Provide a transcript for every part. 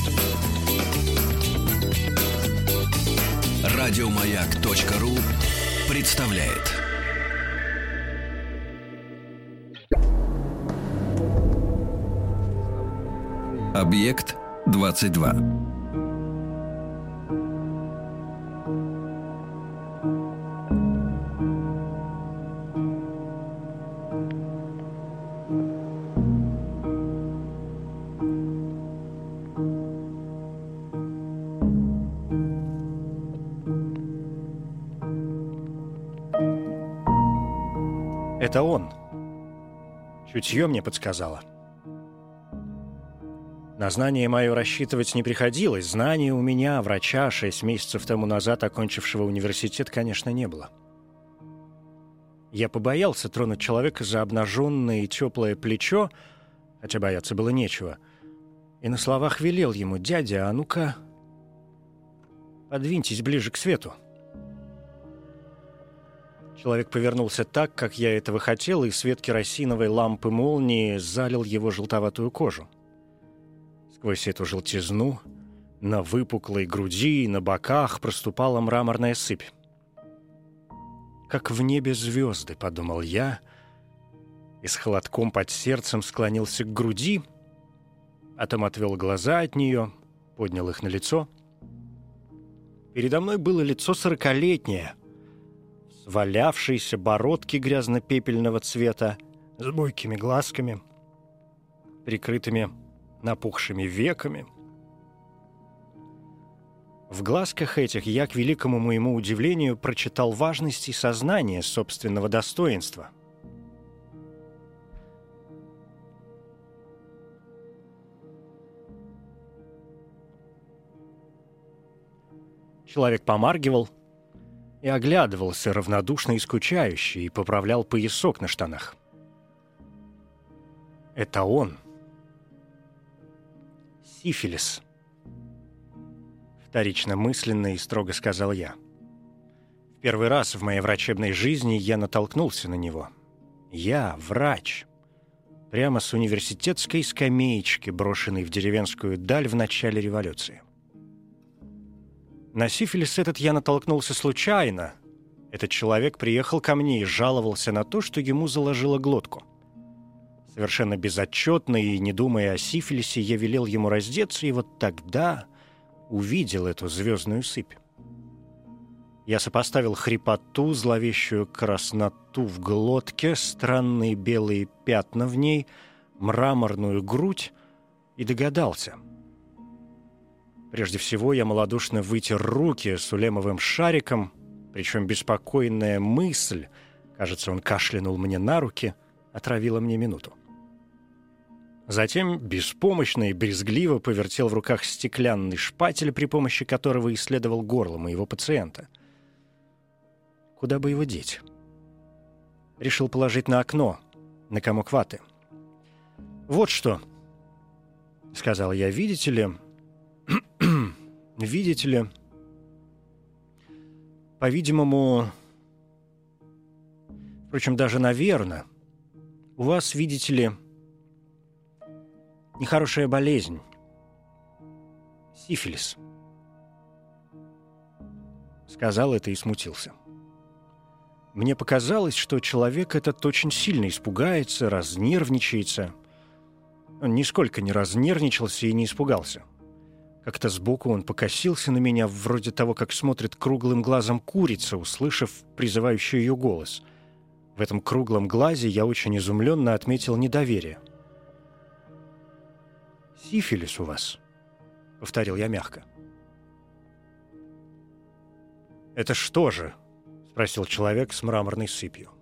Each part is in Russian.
Радиомаяк.ру представляет. Объект 22. Это он. Чутье мне подсказало. На знание мое рассчитывать не приходилось. Знания у меня, врача, 6 месяцев тому назад окончившего университет, конечно, не было. Я побоялся тронуть человека за обнаженное и теплое плечо, хотя бояться было нечего, и на словах велел ему: «Дядя, а ну-ка, подвиньтесь ближе к свету». Человек повернулся так, как я этого хотел, и свет керосиновой лампы молнии залил его желтоватую кожу. Сквозь эту желтизну на выпуклой груди и на боках проступала мраморная сыпь. «Как в небе звезды», — подумал я, и с холодком под сердцем склонился к груди, потом отвел глаза от нее, поднял их на лицо. Передо мной было лицо 40-летнее, с валявшейся бородки грязно-пепельного цвета, с бойкими глазками, прикрытыми напухшими веками. В глазках этих я, к великому моему удивлению, прочитал важность и сознание собственного достоинства. Человек помаргивал и оглядывался равнодушно и скучающе, и поправлял поясок на штанах. Это он. Сифилис. Вторично мысленно и строго сказал я. В первый раз в моей врачебной жизни я натолкнулся на него. Я врач. Прямо с университетской скамеечки, брошенной в деревенскую даль в начале революции. На сифилис этот я натолкнулся случайно. Этот человек приехал ко мне и жаловался на то, что ему заложило глотку. Совершенно безотчетно и не думая о сифилисе, я велел ему раздеться, и вот тогда увидел эту звездную сыпь. Я сопоставил хрипоту, зловещую красноту в глотке, странные белые пятна в ней, мраморную грудь и догадался. Прежде всего я малодушно вытер руки сулемовым шариком, причем беспокойная мысль, кажется, он кашлянул мне на руки, отравила мне минуту. Затем беспомощно и брезгливо повертел в руках стеклянный шпатель, при помощи которого исследовал горло моего пациента. Куда бы его деть? Решил положить на окно, на комок ваты. «Вот что», — сказал я, — «видите ли, по-видимому, впрочем, даже, наверное, у вас, видите ли, нехорошая болезнь. Сифилис». Сказал это и смутился. Мне показалось, что человек этот очень сильно испугается, разнервничается. Он нисколько не разнервничался и не испугался. Как-то сбоку он покосился на меня, вроде того, как смотрит круглым глазом курица, услышав призывающий ее голос. В этом круглом глазе я очень изумленно отметил недоверие. «Сифилис у вас», — повторил я мягко. «Это что же?» — спросил человек с мраморной сыпью.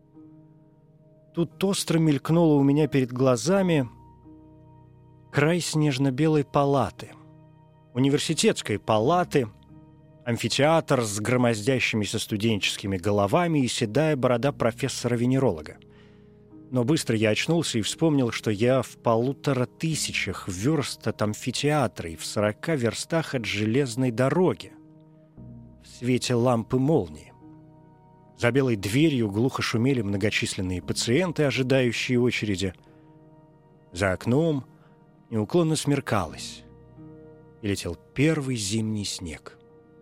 Тут остро мелькнуло у меня перед глазами край снежно-белой палаты. Университетской палаты, амфитеатр с громоздящимися студенческими головами и седая борода профессора-венеролога. Но быстро я очнулся и вспомнил, что я в 1500 верст от амфитеатра и в 40 верстах от железной дороги, в свете лампы молнии. За белой дверью глухо шумели многочисленные пациенты, ожидающие очереди. За окном неуклонно смеркалось. и летел первый зимний снег.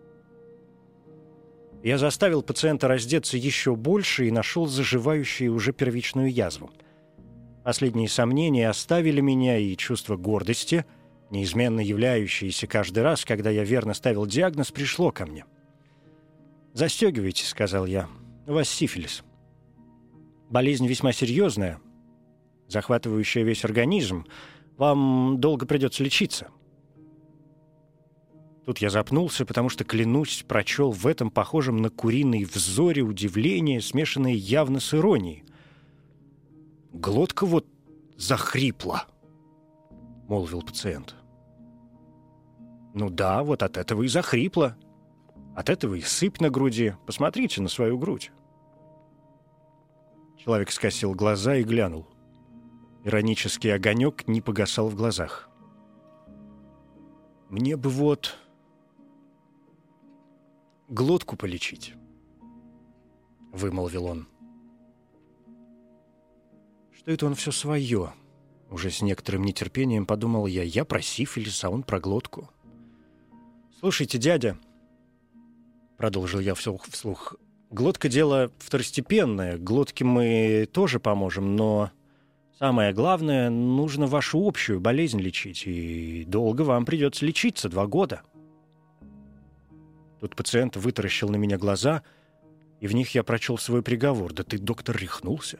Я заставил пациента раздеться еще больше и нашел заживающую уже первичную язву. Последние сомнения оставили меня, и чувство гордости, неизменно являющееся каждый раз, когда я верно ставил диагноз, пришло ко мне. «Застегивайтесь», — сказал я, — «у вас сифилис. Болезнь весьма серьезная, захватывающая весь организм. Вам долго придется лечиться». Тут я запнулся, потому что, клянусь, прочел в этом похожем на куриный взоре удивление, смешанное явно с иронией. «Глотка вот захрипла», — молвил пациент. «Ну да, вот от этого и захрипла. От этого и сыпь на груди. Посмотрите на свою грудь». Человек скосил глаза и глянул. Иронический огонек не погасал в глазах. «Мне бы вот глотку полечить», — вымолвил он. «Что это он все свое?» Уже с некоторым нетерпением подумал я. Я про сифилис, а он про глотку. «Слушайте, дядя», — продолжил я вслух, — «глотка — дело второстепенное. Глотке мы тоже поможем, но самое главное — нужно вашу общую болезнь лечить, и долго вам придется лечиться, 2 года». Тут пациент вытаращил на меня глаза, и в них я прочел свой приговор. «Да ты, доктор, рехнулся?»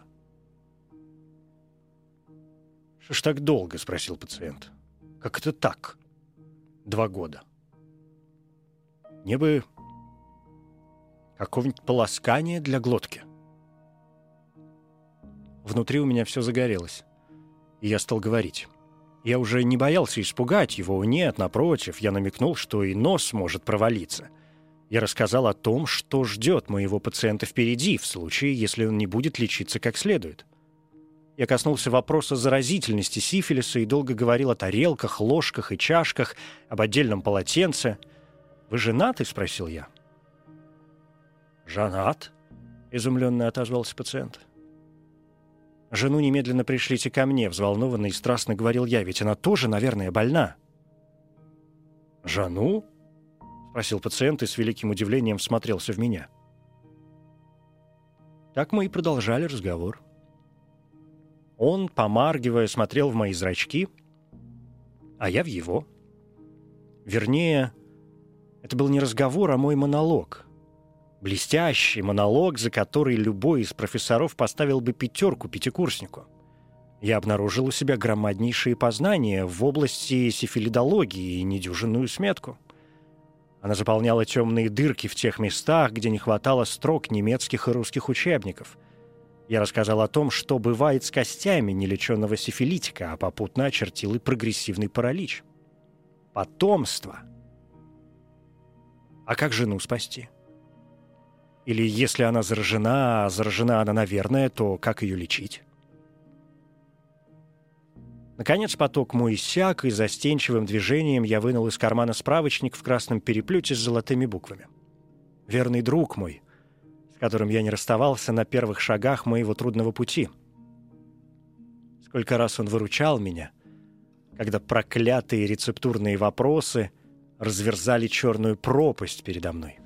«Что ж так долго?» — спросил пациент. «Как это так? 2 года. Мне бы какого-нибудь полоскания для глотки». Внутри у меня все загорелось, и я стал говорить. Я уже не боялся испугать его. Нет, напротив, я намекнул, что и нос может провалиться. Я рассказал о том, что ждет моего пациента впереди, в случае, если он не будет лечиться как следует. Я коснулся вопроса заразительности сифилиса и долго говорил о тарелках, ложках и чашках, об отдельном полотенце. «Вы женаты?» — спросил я. «Женат?» — изумленно отозвался пациент. «Жену немедленно пришлите ко мне», — взволнованно и страстно говорил я, «ведь она тоже, наверное, больна». «Жену?» — спросил пациент и с великим удивлением всмотрелся в меня. Так мы и продолжали разговор. Он, помаргивая, смотрел в мои зрачки, а я в его. Вернее, это был не разговор, а мой монолог. Блестящий монолог, за который любой из профессоров поставил бы 5 пятикурснику. Я обнаружил у себя громаднейшие познания в области сифилидологии и недюжинную сметку. Она заполняла темные дырки в тех местах, где не хватало строк немецких и русских учебников. Я рассказал о том, что бывает с костями нелеченного сифилитика, а попутно очертил и прогрессивный паралич. Потомство. А как жену спасти? Или если она заражена, а заражена она, наверное, то как ее лечить? Наконец поток мой иссяк, и застенчивым движением я вынул из кармана справочник в красном переплете с золотыми буквами. Верный друг мой, с которым я не расставался на первых шагах моего трудного пути. Сколько раз он выручал меня, когда проклятые рецептурные вопросы разверзали черную пропасть передо мной.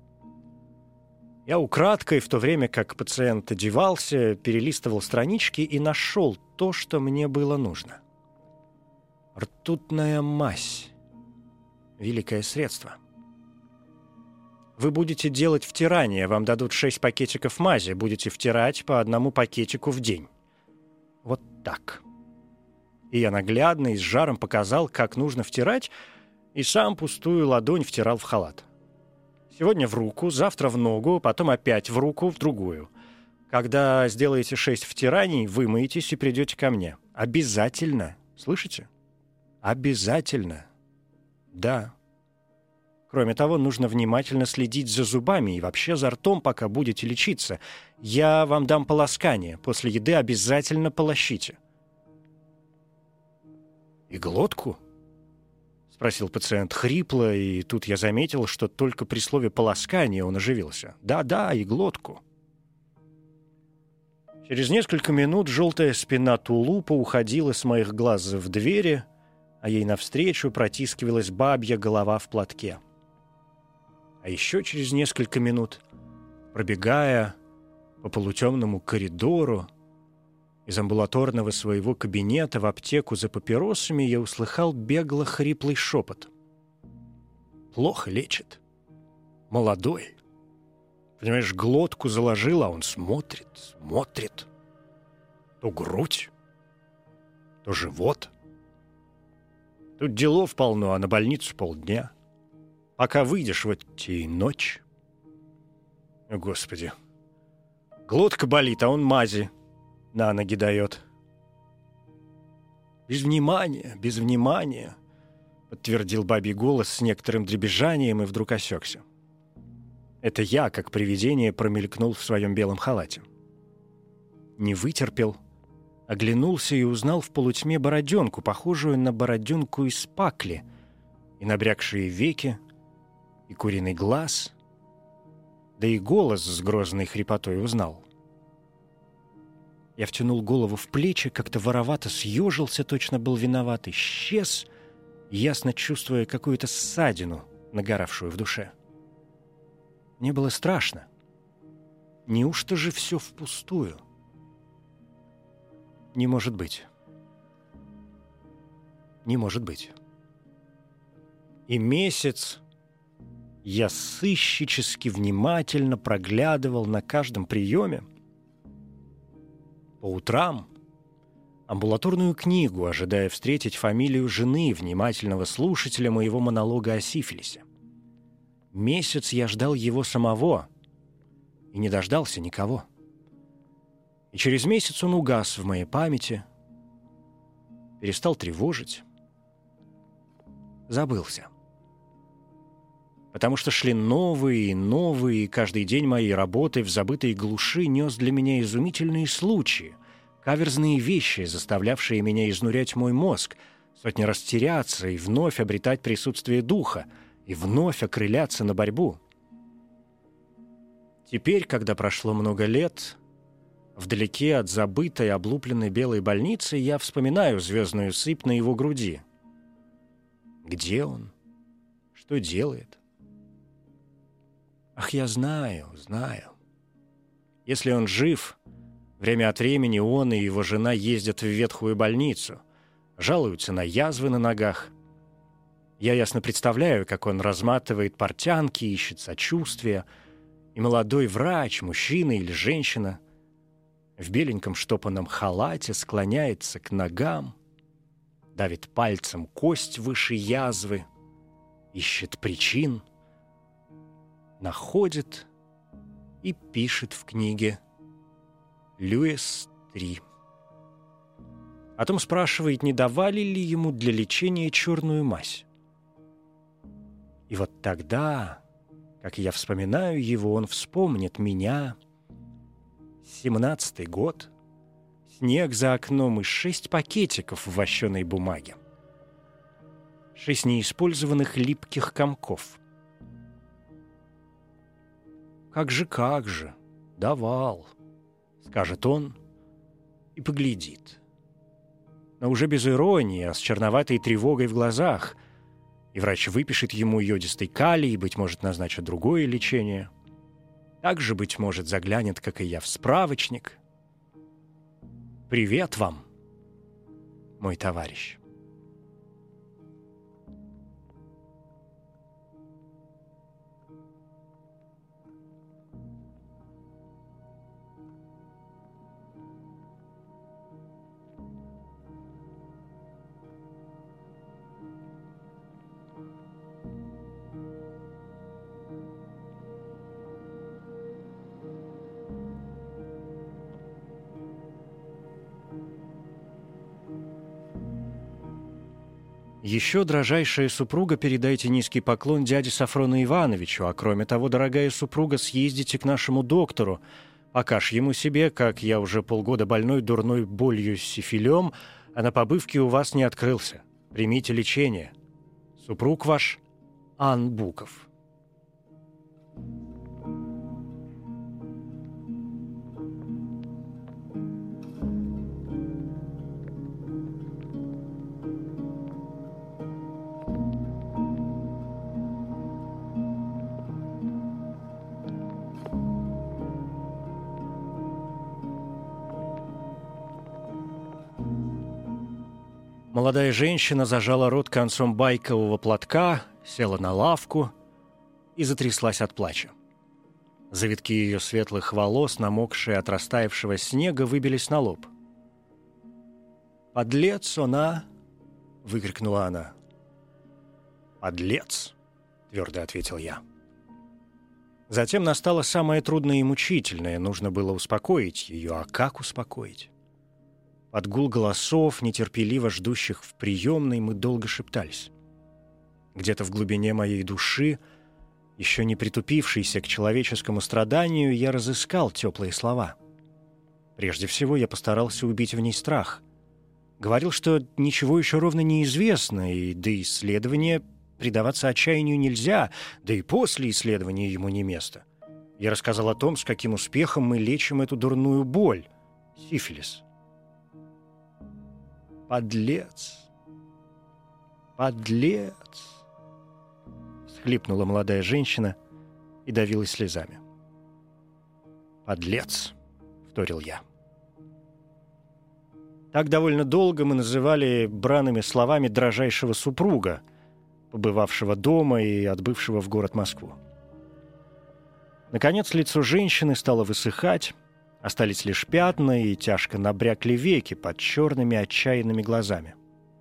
Я украдкой, в то время как пациент одевался, перелистывал странички и нашел то, что мне было нужно. Ртутная мазь. Великое средство. Вы будете делать втирание, вам дадут 6 пакетиков мази, будете втирать по 1 пакетику в день. Вот так. И я наглядно и с жаром показал, как нужно втирать, и сам пустую ладонь втирал в халат. Сегодня в руку, завтра в ногу, потом опять в руку, в другую. Когда сделаете 6 втираний, вымоетесь и придете ко мне. Обязательно. Слышите? Обязательно. Да. Кроме того, нужно внимательно следить за зубами и вообще за ртом, пока будете лечиться. Я вам дам полоскание. После еды обязательно полощите. «И глотку?» — спросил пациент хрипло, и тут я заметил, что только при слове «полоскание» он оживился. «Да-да, и глотку». Через несколько минут желтая спина тулупа уходила с моих глаз в двери, а ей навстречу протискивалась бабья голова в платке. А еще через несколько минут, пробегая по полутемному коридору, из амбулаторного своего кабинета в аптеку за папиросами я услыхал бегло-хриплый шепот. «Плохо лечит. Молодой. Понимаешь, глотку заложил, а он смотрит. То грудь, то живот. Тут делов полно, а на больницу полдня. Пока выйдешь, вот те и ночь. О, Господи. Глотка болит, а он мази на ноги дает. Без внимания, подтвердил бабий голос с некоторым дребезжанием и вдруг осекся. Это я, как привидение, промелькнул в своем белом халате. Не вытерпел, оглянулся и узнал в полутьме бороденку, похожую на бороденку из пакли, и набрякшие веки, и куриный глаз, да и голос с грозной хрипотой узнал. Я втянул голову в плечи, как-то воровато съежился, точно был виноват, исчез, ясно чувствуя какую-то ссадину, нагоравшую в душе. Мне было страшно. Неужто же все впустую? Не может быть. Не может быть. И месяц я сыщически внимательно проглядывал на каждом приеме, по утрам, амбулаторную книгу, ожидая встретить фамилию жены внимательного слушателя моего монолога о сифилисе. Месяц я ждал его самого и не дождался никого. И через месяц он угас в моей памяти, перестал тревожить, забылся. Потому что шли новые и новые, и каждый день моей работы в забытой глуши нес для меня изумительные случаи, каверзные вещи, заставлявшие меня изнурять мой мозг, сотни раз теряться и вновь обретать присутствие духа, и вновь окрыляться на борьбу. Теперь, когда прошло много лет, вдалеке от забытой облупленной белой больницы, я вспоминаю звездную сыпь на его груди. Где он? Что делает? Ах, я знаю. Если он жив, время от времени он и его жена ездят в ветхую больницу, жалуются на язвы на ногах. Я ясно представляю, как он разматывает портянки, ищет сочувствия, и молодой врач, мужчина или женщина, в беленьком штопанном халате склоняется к ногам, давит пальцем кость выше язвы, ищет причин, находит и пишет в книге «Льюис 3». Потом спрашивает, не давали ли ему для лечения черную мазь. И вот тогда, как я вспоминаю его, он вспомнит меня. 17-й год, снег за окном и 6 пакетиков в вощеной бумаге. 6 неиспользованных липких комков. Как же, давал, скажет он и поглядит. Но уже без иронии, а с черноватой тревогой в глазах. И врач выпишет ему йодистый калий, быть может, назначит другое лечение. Также, быть может, заглянет, как и я, в справочник. Привет вам, мой товарищ. Еще, дрожайшая супруга, передайте низкий поклон дяде Сафрону Ивановичу, а кроме того, дорогая супруга, съездите к нашему доктору, покажь ему себе, как я уже полгода больной дурной болью с сифилем, а на побывке у вас не открылся. Примите лечение. Супруг ваш Ан Буков. Молодая женщина зажала рот концом байкового платка, села на лавку и затряслась от плача. Завитки ее светлых волос, намокшие от растаявшего снега, выбились на лоб. «Подлец он, а!» — выкрикнула она. «Подлец!» — твердо ответил я. Затем настало самое трудное и мучительное. Нужно было успокоить ее. А как успокоить? Под гул голосов, нетерпеливо ждущих в приемной, мы долго шептались. Где-то в глубине моей души, еще не притупившейся к человеческому страданию, я разыскал теплые слова. Прежде всего, я постарался убить в ней страх. Говорил, что ничего еще ровно не известно, и до исследования предаваться отчаянию нельзя, да и после исследования ему не место. Я рассказал о том, с каким успехом мы лечим эту дурную боль — сифилис. «Подлец! Подлец!» — всхлипнула молодая женщина и давилась слезами. «Подлец!» — вторил я. Так довольно долго мы называли бранными словами дрожайшего супруга, побывавшего дома и отбывшего в город Москву. Наконец лицо женщины стало высыхать, остались лишь пятна и тяжко набрякли веки под черными отчаянными глазами.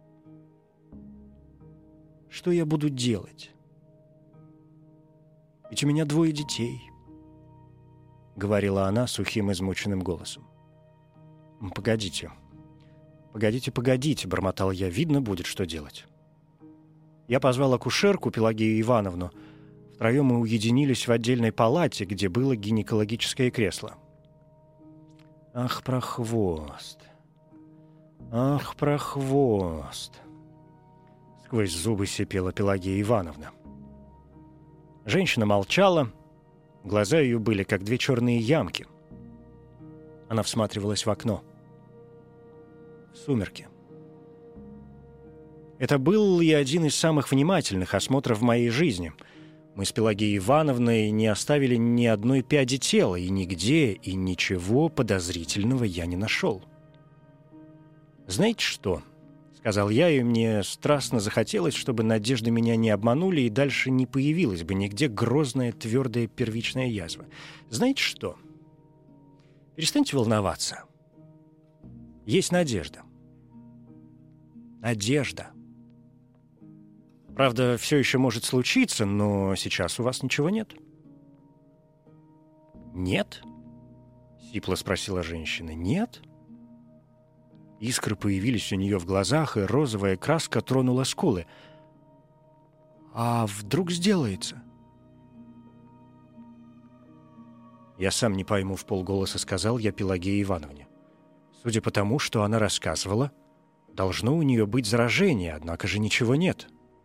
«Что я буду делать? Ведь у меня 2 детей», — говорила она сухим измученным голосом. «Погодите, — бормотал я, — видно будет, что делать». Я позвал акушерку Пелагею Ивановну. Втроем мы уединились в отдельной палате, где было гинекологическое кресло. «Ах, прохвост! Ах, прохвост!» — сквозь зубы сипела Пелагея Ивановна. Женщина молчала, глаза ее были как 2 черные ямки. Она всматривалась в окно. В сумерки. Это был и один из самых внимательных осмотров в моей жизни. Мы с Пелагеей Ивановной не оставили ни одной пяди тела, и нигде, и ничего подозрительного я не нашел. «Знаете что?» — сказал я, и мне страстно захотелось, чтобы надежды меня не обманули, и дальше не появилась бы нигде грозная, твердая первичная язва. «Знаете что? Перестаньте волноваться. Есть надежда. Надежда. Правда, все еще может случиться, но сейчас у вас ничего нет». «Нет?» — сипло спросила женщина. «Нет?» Искры появились у нее в глазах, и розовая краска тронула скулы. «А вдруг сделается?» «Я сам не пойму», — вполголоса сказал я Пелагее Ивановне. Судя по тому, что она рассказывала, должно у нее быть заражение, однако же ничего нет.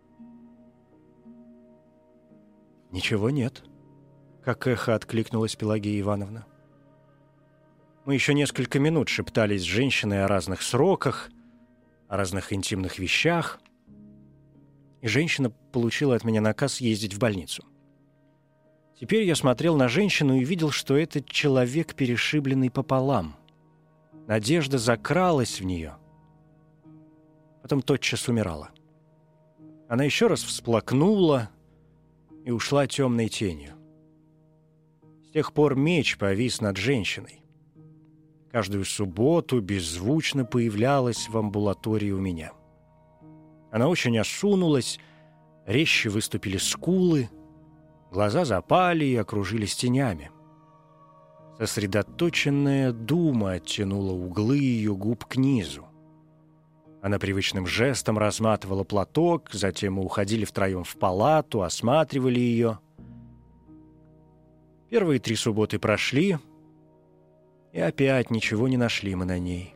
«Ничего нет», — как эхо откликнулась Пелагея Ивановна. Мы еще несколько минут шептались с женщиной о разных сроках, о разных интимных вещах, и женщина получила от меня наказ ездить в больницу. Теперь я смотрел на женщину и видел, что это человек, перешибленный пополам. Надежда закралась в нее, потом тотчас умирала. Она еще раз всплакнула и ушла темной тенью. С тех пор меч повис над женщиной. Каждую субботу беззвучно появлялась в амбулатории у меня. Она очень осунулась, резче выступили скулы, глаза запали и окружились тенями. Сосредоточенная дума оттянула углы ее губ к низу. Она привычным жестом разматывала платок, затем мы уходили втроем в палату, осматривали ее. Первые 3 субботы прошли, и опять ничего не нашли мы на ней.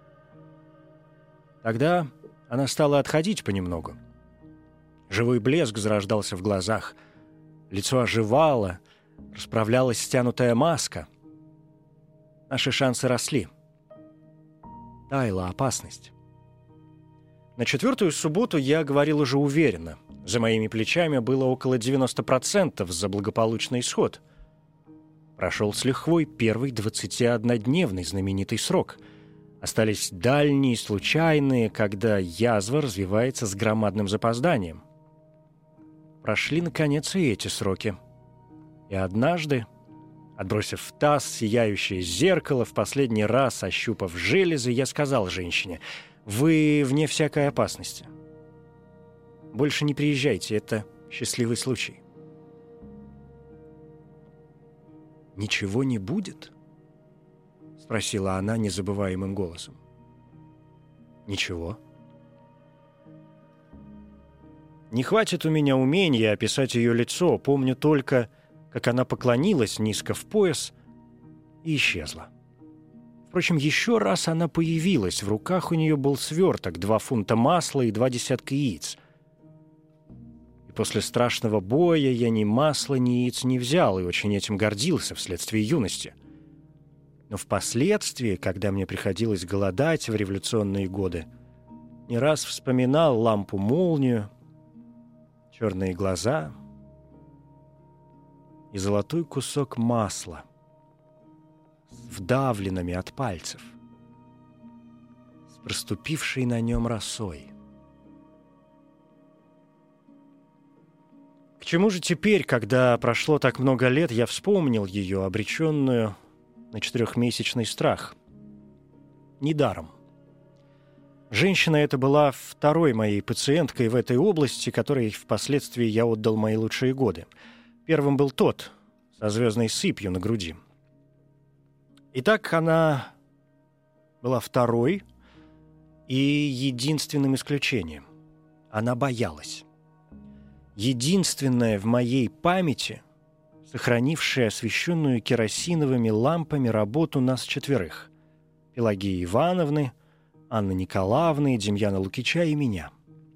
Тогда она стала отходить понемногу. Живой блеск зарождался в глазах, лицо оживало, расправлялась стянутая маска. Наши шансы росли. Таяла опасность. На 4-ю субботу я говорил уже уверенно. За моими плечами было около 90% за благополучный исход. Прошел с лихвой первый 21-дневный знаменитый срок. Остались дальние, случайные, когда язва развивается с громадным запозданием. Прошли, наконец, и эти сроки. И однажды, отбросив в таз сияющее зеркало, в последний раз ощупав железы, я сказал женщине: «Вы вне всякой опасности. Больше не приезжайте, это счастливый случай». «Ничего не будет?» — спросила она незабываемым голосом. «Ничего». Не хватит у меня умения описать ее лицо, помню только, как она поклонилась низко в пояс и исчезла. Впрочем, еще раз она появилась, в руках у нее был сверток, 2 фунта масла и 2 десятка яиц. И после страшного боя я ни масла, ни яиц не взял, и очень этим гордился вследствие юности. Но впоследствии, когда мне приходилось голодать в революционные годы, не раз вспоминал лампу-молнию, черные глаза и золотой кусок масла с вдавленными от пальцев, с проступившей на нем росой. К чему же теперь, когда прошло так много лет, я вспомнил ее, обреченную на 4-месячный страх? Недаром. Женщина эта была второй моей пациенткой в этой области, которой впоследствии я отдал мои лучшие годы. Первым был тот, со звездной сыпью на груди. Итак, она была второй и единственным исключением. Она боялась. Единственная в моей памяти, сохранившая освещенную керосиновыми лампами работу нас 4: Пелагеи Ивановны, Анны Николаевны, Демьяна Лукича и меня.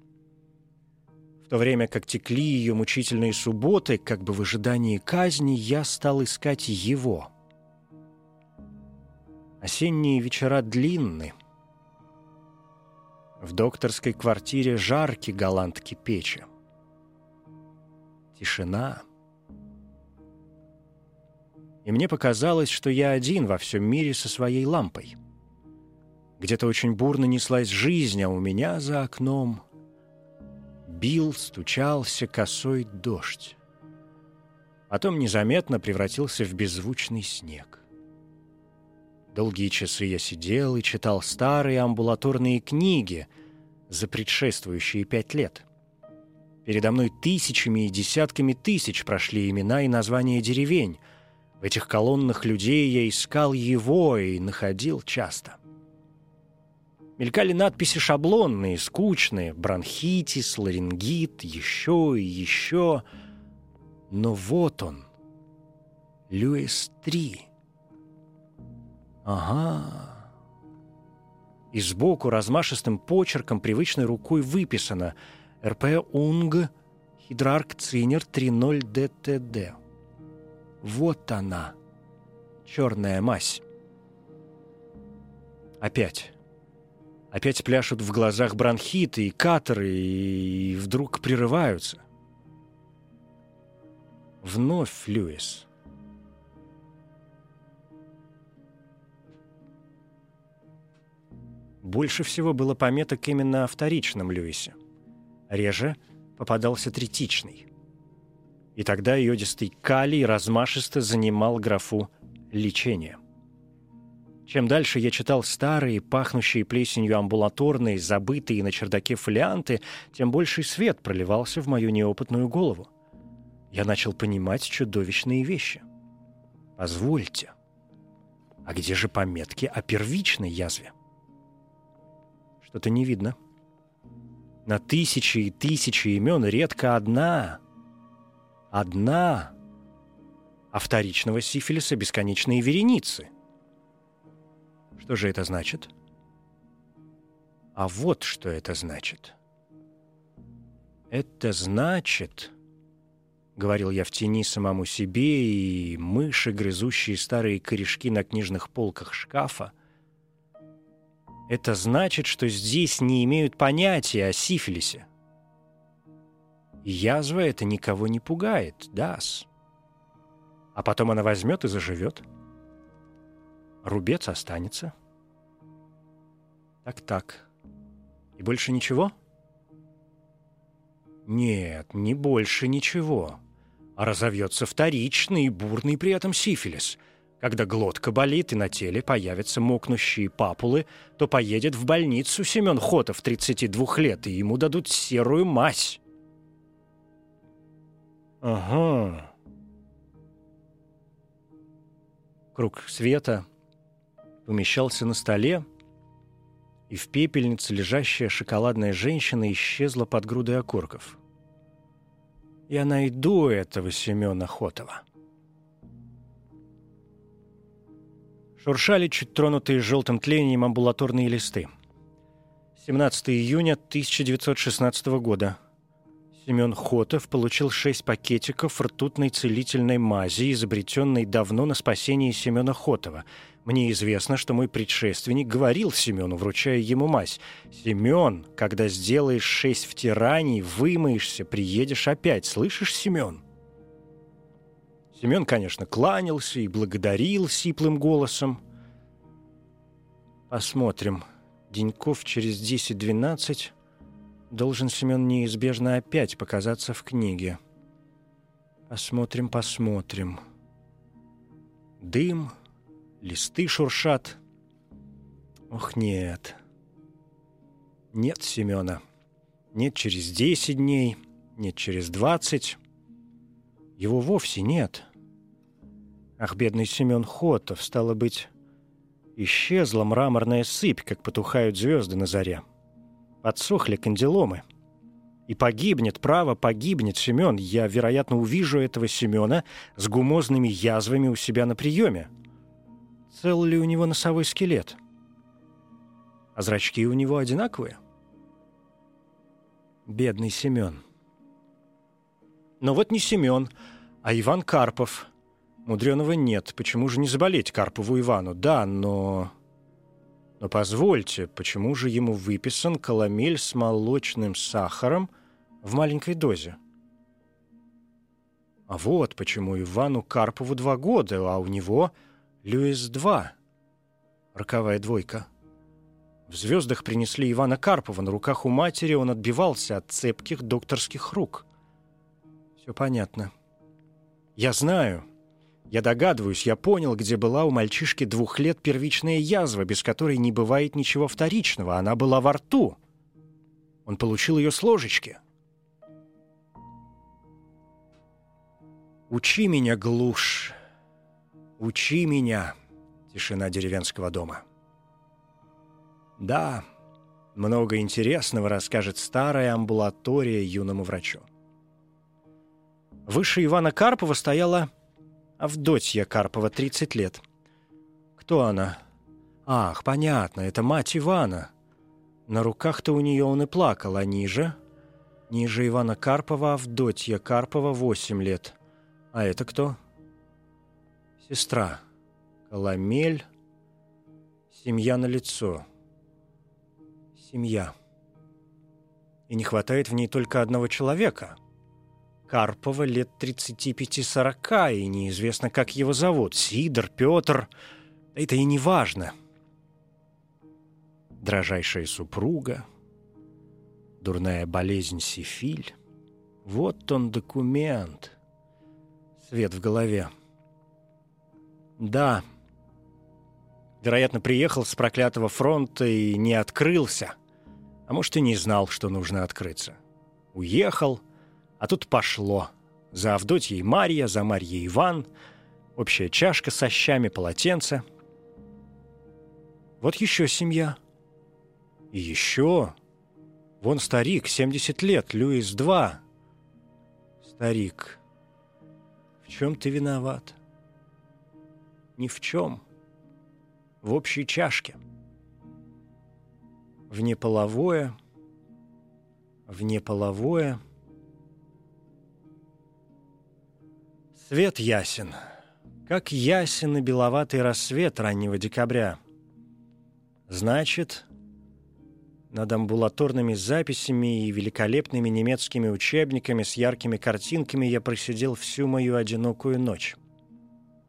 В то время как текли ее мучительные субботы, как бы в ожидании казни, я стал искать его. Осенние вечера длинны. В докторской квартире жарки голландки печи. Тишина. И мне показалось, что я один во всем мире со своей лампой. Где-то очень бурно неслась жизнь, а у меня за окном бил, стучался косой дождь. Потом незаметно превратился в беззвучный снег. Долгие часы я сидел и читал старые амбулаторные книги за предшествующие 5 лет. Передо мной тысячами и десятками тысяч прошли имена и названия деревень. В этих колоннах людей я искал его и находил часто. Мелькали надписи шаблонные, скучные: бронхитис, ларингит, еще и еще. Но вот он, Льюис 3. Ага. И сбоку размашистым почерком привычной рукой выписано: РП Унг Хидрарк Цинер 30 ДТД. Вот она, черная мазь. Опять пляшут в глазах бронхиты и каторы, и вдруг прерываются. Вновь Льюис. Больше всего было пометок именно о вторичном Льюисе. Реже попадался третичный. И тогда йодистый калий размашисто занимал графу «лечение». Чем дальше я читал старые, пахнущие плесенью амбулаторные, забытые на чердаке фолианты, тем больший свет проливался в мою неопытную голову. Я начал понимать чудовищные вещи. Позвольте, а где же пометки о первичной язве? Что-то не видно. На тысячи и тысячи имен редко одна, а вторичного сифилиса бесконечные вереницы. Что же это значит? А вот что это значит. Это значит, говорил я в тени самому себе, и мыши, грызущие старые корешки на книжных полках шкафа, это значит, что здесь не имеют понятия о сифилисе. И язва это никого не пугает, да-с. А потом она возьмет и заживет. Рубец останется. Так. И больше ничего? Нет, не больше ничего. А разовьется вторичный и бурный при этом сифилис. Когда глотка болит и на теле появятся мокнущие папулы, то поедет в больницу Семен Хотов, 32 лет, и ему дадут серую мазь. Ага. Круг света помещался на столе, и в пепельнице лежащая шоколадная женщина исчезла под грудой окурков. И она и до этого Семена Хотова. Шуршали чуть тронутые желтым тлением амбулаторные листы. 17 июня 1916 года. Семен Хотов получил 6 пакетиков ртутной целительной мази, изобретенной давно на спасение Семена Хотова. Мне известно, что мой предшественник говорил Семену, вручая ему мазь: «Семен, когда сделаешь 6 втираний, вымоешься, приедешь опять. Слышишь, Семен?» Семен, конечно, кланялся и благодарил сиплым голосом. Посмотрим. Деньков через 10-12 должен Семен неизбежно опять показаться в книге. Посмотрим. Дым, листы шуршат. Ох, нет. Нет Семена. Нет через 10 дней, нет через 20. Его вовсе нет. Ах, бедный Семен Хотов, стало быть, исчезла мраморная сыпь, как потухают звезды на заре. Подсохли канделомы. И погибнет Семен. Я, вероятно, увижу этого Семена с гумозными язвами у себя на приеме. Цел ли у него носовой скелет? А зрачки у него одинаковые? Бедный Семен. Но вот не Семен, а Иван Карпов. Мудреного нет. Почему же не заболеть Карпову Ивану? Да, но позвольте, почему же ему выписан каламель с молочным сахаром в маленькой дозе? А вот почему Ивану Карпову 2 года, а у него Льюис-2. Роковая двойка. В звездах принесли Ивана Карпова. На руках у матери он отбивался от цепких докторских рук. Все понятно. Я знаю, я догадываюсь, я понял, где была у мальчишки 2 лет первичная язва, без которой не бывает ничего вторичного. Она была во рту. Он получил ее с ложечки. «Учи меня, глушь, учи меня», — тишина деревенского дома. Да, много интересного расскажет старая амбулатория юному врачу. Выше Ивана Карпова стояла Авдотья Карпова, 30 лет. Кто она? Ах, понятно, это мать Ивана. На руках-то у нее он и плакал, а ниже Ивана Карпова Авдотья Карпова, 8 лет. А это кто? Сестра. Каламель. Семья налицо. Семья. И не хватает в ней только одного человека. Карпова лет 35-40, и неизвестно, как его зовут. Сидор, Петр. Это и не важно. Дрожайшая супруга. Дурная болезнь сифиль. Вот он документ. Свет в голове. Да. Вероятно, приехал с проклятого фронта и не открылся. А может, и не знал, что нужно открыться. Уехал, а тут пошло. За Авдотьей Марья, за Марьей Иван. Общая чашка со щами, полотенце. Вот еще семья. И еще. Вон старик, 70 лет, Льюис-2. Старик, в чем ты виноват? Ни в чем. В общей чашке. Внеполовое. Свет ясен. Как ясен и беловатый рассвет раннего декабря. Значит, над амбулаторными записями и великолепными немецкими учебниками с яркими картинками я просидел всю мою одинокую ночь.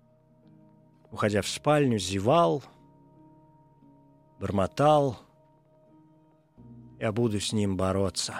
Уходя в спальню, зевал, бормотал, Я буду с ним бороться.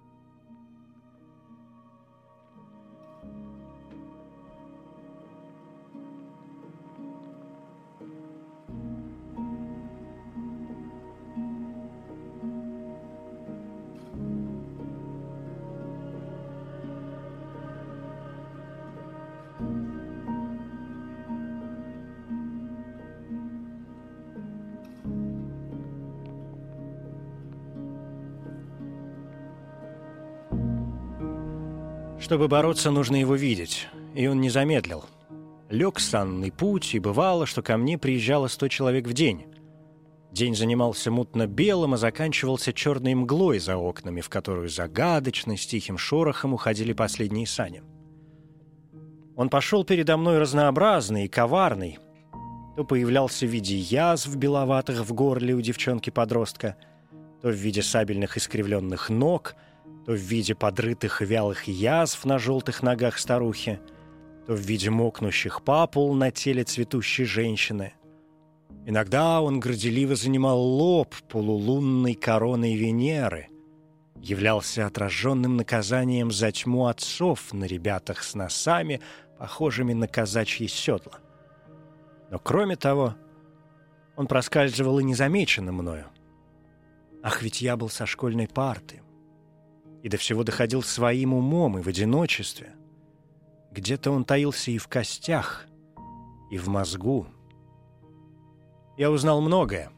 Чтобы бороться, нужно его видеть, и он не замедлил. Лег санный путь, и бывало, что ко мне приезжало 100 человек в день. День занимался мутно-белым, а заканчивался черной мглой за окнами, в которую загадочно, с тихим шорохом уходили последние сани. Он пошел передо мной разнообразный и коварный. То появлялся в виде язв беловатых в горле у девчонки-подростка, то в виде сабельных искривленных ног, то в виде подрытых вялых язв на желтых ногах старухи, то в виде мокнущих папул на теле цветущей женщины. Иногда он горделиво занимал лоб полулунной короной Венеры, являлся отраженным наказанием за тьму отцов на ребятах с носами, похожими на казачьи седла. Но кроме того, он проскальзывал и незамеченным мною. Ах, ведь я был со школьной парты. И до всего доходил своим умом и в одиночестве. Где-то он таился и в костях, и в мозгу. Я узнал многое.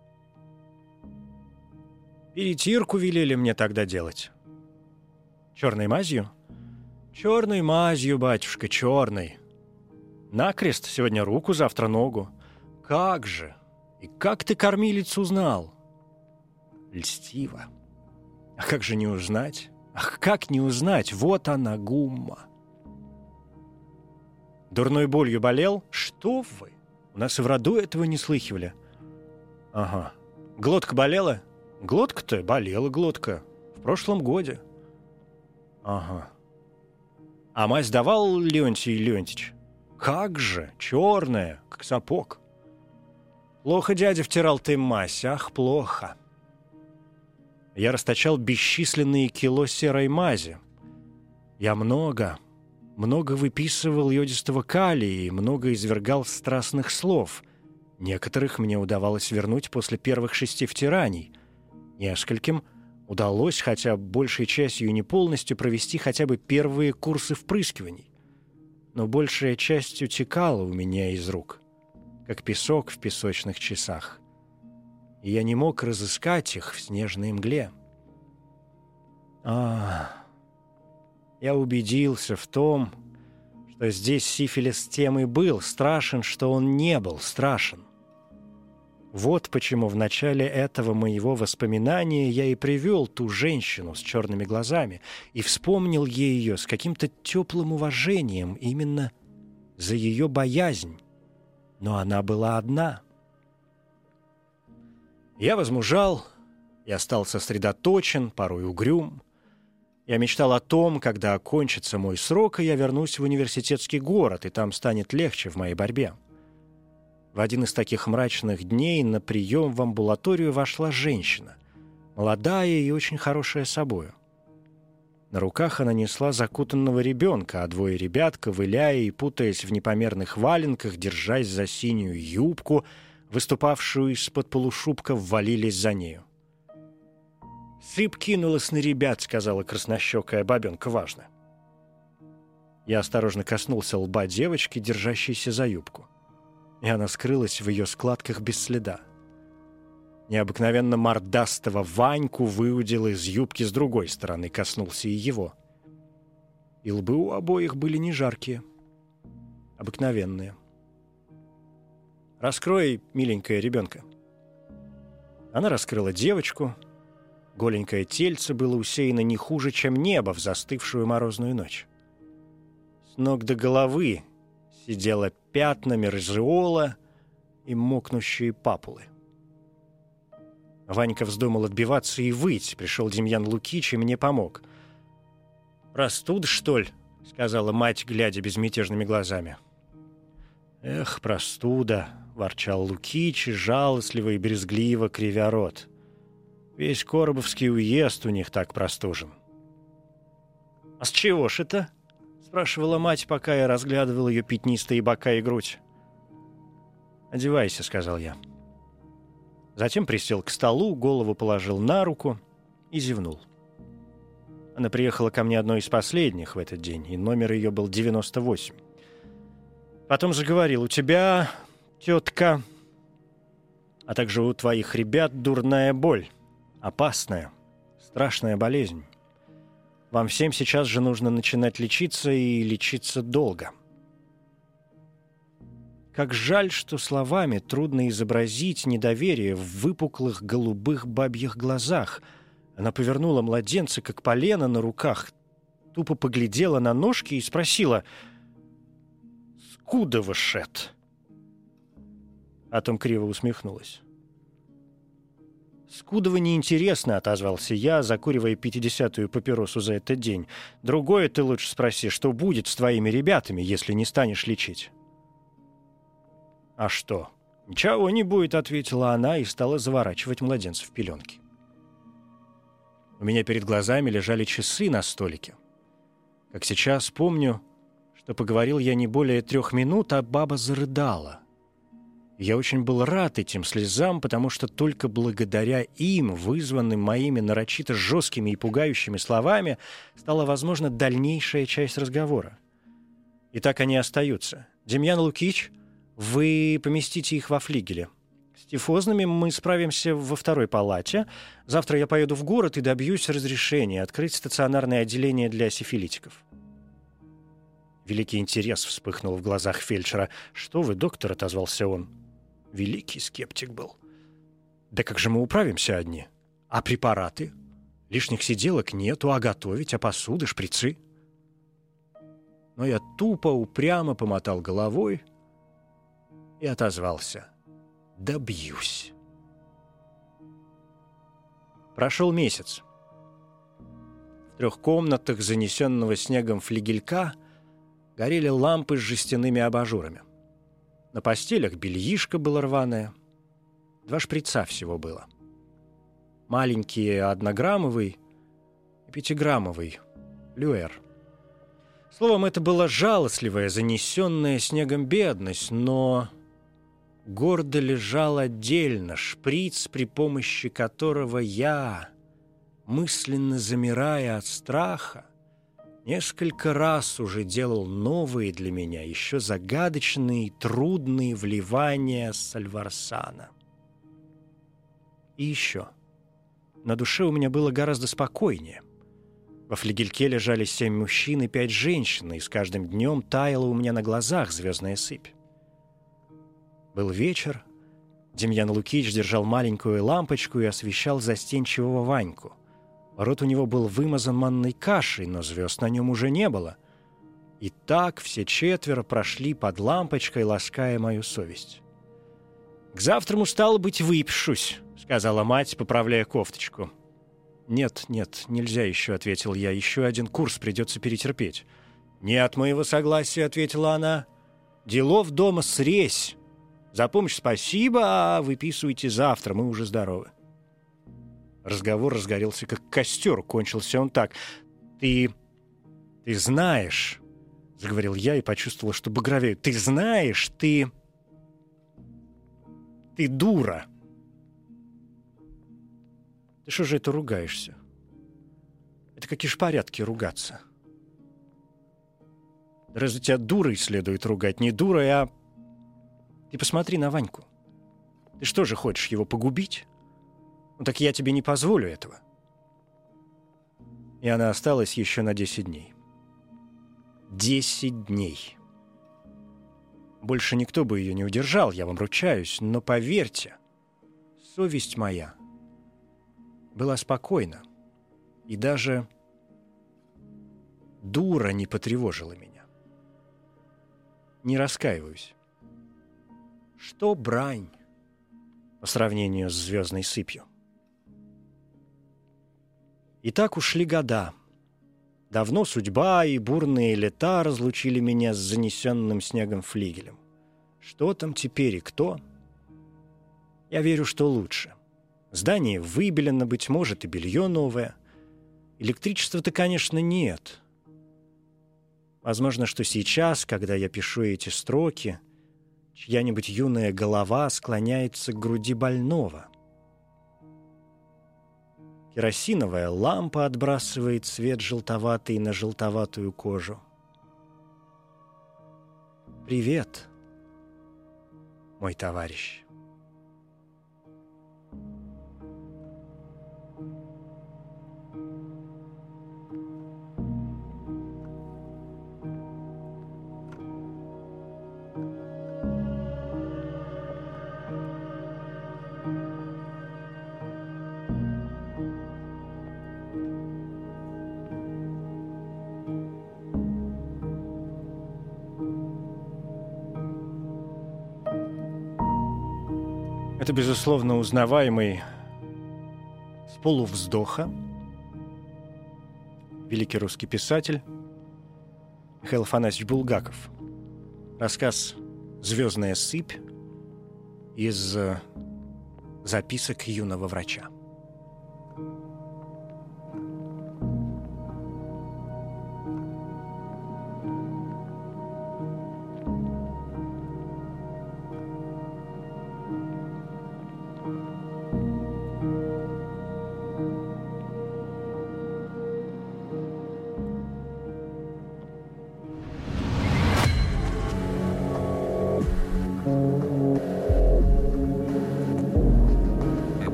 Перетирку велели мне тогда делать. Черной мазью? Черной мазью, батюшка, черной. Накрест, сегодня руку, завтра ногу. Как же! И как ты кормилицу узнал? Льстиво. А как же не узнать? Ах, как не узнать? Вот она, гумма. Дурной болью болел? Что вы? У нас и в роду этого не слыхивали. Ага. Глотка болела? Глотка-то? Болела глотка. В прошлом годе. Ага. А мазь давал Леонтий Леонтьич? Как же? Черная, как сапог. Плохо, дядя, втирал ты мазь. Ах, плохо. Я расточал бесчисленные кило серой мази. Я много выписывал йодистого калия и много извергал страстных слов. Некоторых мне удавалось вернуть после первых 6 втираний. Нескольким удалось, хотя большей частью не полностью, провести хотя бы первые курсы впрыскиваний. Но большая часть утекала у меня из рук, как песок в песочных часах. И я не мог разыскать их в снежной мгле. Я убедился в том, что здесь сифилис тем и был страшен, что он не был страшен. Вот почему в начале этого моего воспоминания я и привел ту женщину с черными глазами и вспомнил ее с каким-то теплым уважением именно за ее боязнь. Но она была одна. Я возмужал, я стал сосредоточен, порой угрюм. Я мечтал о том, когда окончится мой срок, и я вернусь в университетский город, и там станет легче в моей борьбе. В один из таких мрачных дней на прием в амбулаторию вошла женщина, молодая и очень хорошая собою. На руках она несла закутанного ребенка, а 2 ребят, ковыляя и путаясь в непомерных валенках, держась за синюю юбку, выступавшую из-под полушубка, ввалились за нею. «Сыпь кинулась на ребят», — сказала краснощекая бабенка важно. Я осторожно коснулся лба девочки, держащейся за юбку, и она скрылась в ее складках без следа. Необыкновенно мордастого Ваньку выудил из юбки с другой стороны, коснулся и его. И лбы у обоих были не жаркие, обыкновенные. «Раскрой, миленькая ребенка». Она раскрыла девочку. Голенькое тельце было усеяно не хуже, чем небо в застывшую морозную ночь. С ног до головы сидела пятнами розеола и мокнущие папулы. Ванька вздумал отбиваться и выть. Пришел Демьян Лукич и мне помог. «Простуда, что ли?» — сказала мать, глядя безмятежными глазами. «Эх, простуда!» — ворчал Лукич, жалостливо и брезгливо кривя рот. Весь Коробовский уезд у них так простужен. «А с чего ж это?» — спрашивала мать, пока я разглядывал ее пятнистые бока и грудь. «Одевайся», — сказал я. Затем присел к столу, голову положил на руку и зевнул. Она приехала ко мне одной из последних в этот день, и номер ее был 98. Потом заговорил: «У тебя, тетка, а также у твоих ребят дурная боль, опасная, страшная болезнь. Вам всем сейчас же нужно начинать лечиться и лечиться долго». Как жаль, что словами трудно изобразить недоверие в выпуклых голубых бабьих глазах. Она повернула младенца, как полено на руках, тупо поглядела на ножки и спросила: «Скуда вы шет?» Потом криво усмехнулась. «Скудова неинтересно», — отозвался я, закуривая 50-ю папиросу за этот день. «Другое ты лучше спроси, что будет с твоими ребятами, если не станешь лечить?» «А что? Ничего не будет», — ответила она и стала заворачивать младенца в пеленки. У меня перед глазами лежали часы на столике. Как сейчас помню, что поговорил я не более 3 минут, а баба зарыдала. Я очень был рад этим слезам, потому что только благодаря им, вызванным моими нарочито жесткими и пугающими словами, стала возможна дальнейшая часть разговора. И так они остаются. «Демьян Лукич, вы поместите их во флигеле. С тифозными мы справимся во 2-й палате. Завтра я поеду в город и добьюсь разрешения открыть стационарное отделение для сифилитиков». Великий интерес вспыхнул в глазах фельдшера. «Что вы, доктор?» — отозвался он. Великий скептик был. «Да как же мы управимся одни? А препараты? Лишних сиделок нету, а готовить, а посуды, шприцы?» Но я тупо, упрямо помотал головой и отозвался: «Добьюсь». Прошел месяц. В 3 комнатах занесенного снегом флигелька горели лампы с жестяными абажурами. На постелях бельишко было рваное. 2 шприца всего было. Маленький 1-граммовый и 5-граммовый люэр. Словом, это была жалостливая, занесенная снегом бедность, но гордо лежал отдельно шприц, при помощи которого я, мысленно замирая от страха, несколько раз уже делал новые для меня, еще загадочные и трудные вливания сальварсана. И еще. На душе у меня было гораздо спокойнее. Во флигельке лежали 7 мужчин и 5 женщин, и с каждым днем таяла у меня на глазах звездная сыпь. Был вечер. Демьян Лукич держал маленькую лампочку и освещал застенчивого Ваньку. Рот у него был вымазан манной кашей, но звезд на нем уже не было. И так все 4 прошли под лампочкой, лаская мою совесть. «К завтраму, стало быть, выпишусь», — сказала мать, поправляя кофточку. «Нет, нельзя еще», — ответил я. «Еще 1 курс придется перетерпеть». «Не от моего согласия», — ответила она. «Делов дома срезь. За помощь спасибо, а выписывайте завтра, мы уже здоровы». Разговор разгорелся как костер, кончился он так. «Ты знаешь», — заговорил я и почувствовал, что багровею. «Ты знаешь, ты дура». «Ты что же это ругаешься? Это какие ж порядки ругаться? Разве тебя дурой следует ругать? Не дурой, а... Ты посмотри на Ваньку. Ты что же, хочешь его погубить? Ну так я тебе не позволю этого». И она осталась еще на 10 дней. 10 дней. Больше никто бы ее не удержал, я вам ручаюсь, но поверьте, совесть моя была спокойна, и даже дура не потревожила меня. Не раскаиваюсь. Что брань по сравнению с звездной сыпью? И так ушли года. Давно судьба и бурные лета разлучили меня с занесенным снегом флигелем. Что там теперь и кто? Я верю, что лучше. Здание выбелено, быть может, и белье новое. Электричества-то, конечно, нет. Возможно, что сейчас, когда я пишу эти строки, чья-нибудь юная голова склоняется к груди больного. Керосиновая лампа отбрасывает свет желтоватый на желтоватую кожу. Привет, мой товарищ. Это, безусловно, узнаваемый с полувздоха великий русский писатель Михаил Афанасьевич Булгаков. Рассказ «Звездная сыпь» из записок юного врача.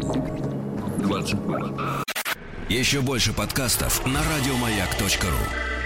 Еще больше подкастов на радиомаяк.ру.